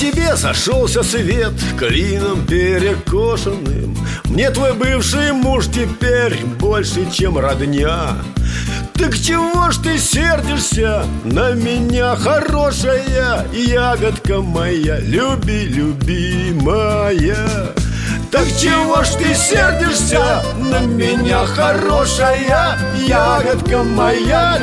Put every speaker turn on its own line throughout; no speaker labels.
тебе сошелся свет клином перекошенным. Мне твой бывший муж теперь больше, чем родня. Так чего ж ты сердишься на меня, хорошая ягодка моя, любимая? Так чего ж ты сердишься на меня, хорошая ягодка моя,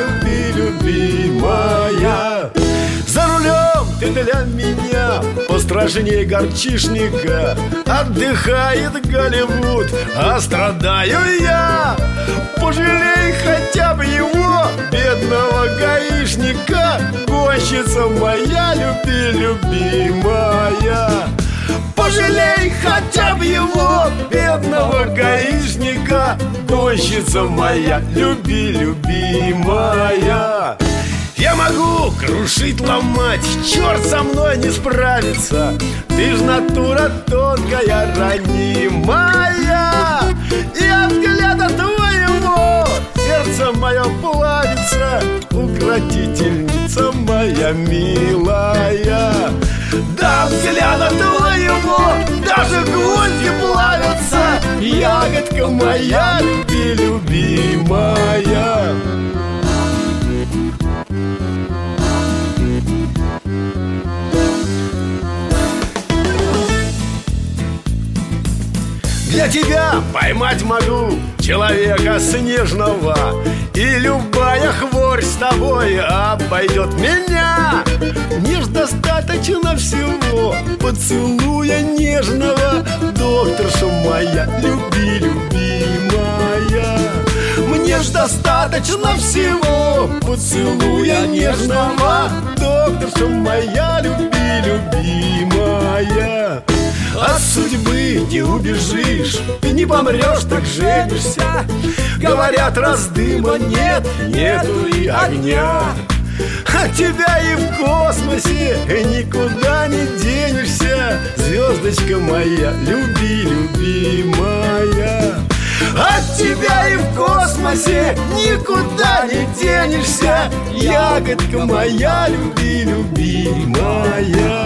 любимая? За рулем ты для меня пострашнее горчишника. Отдыхает Голливуд, а страдаю я. Пожалей хотя бы его, бедного гаишника, гонщица моя, любимая. Пожалей хотя бы его, бедного гаишника, гонщица моя, любимая. Я могу крушить, ломать, черт со мной не справится. Ты ж натура тонкая, ранимая. И от взгляда твоего сердце мое плавится, укротительница моя милая. Да, взгляда твоего даже гвозди плавятся, ягодка моя, любимая. Для тебя поймать могу человека снежного, и любая хворь с тобой обойдет меня. Мне ж достаточно всего поцелуя нежного, докторша моя, любимая. Мне ж достаточно всего поцелуя нежного, докторша моя, любимая. От судьбы не убежишь, ты не помрешь, так женишься. Говорят, раз дыма нет, нету и огня. От тебя и в космосе никуда не денешься, звездочка моя, любимая. От тебя и в космосе никуда не денешься, ягодка моя, любимая.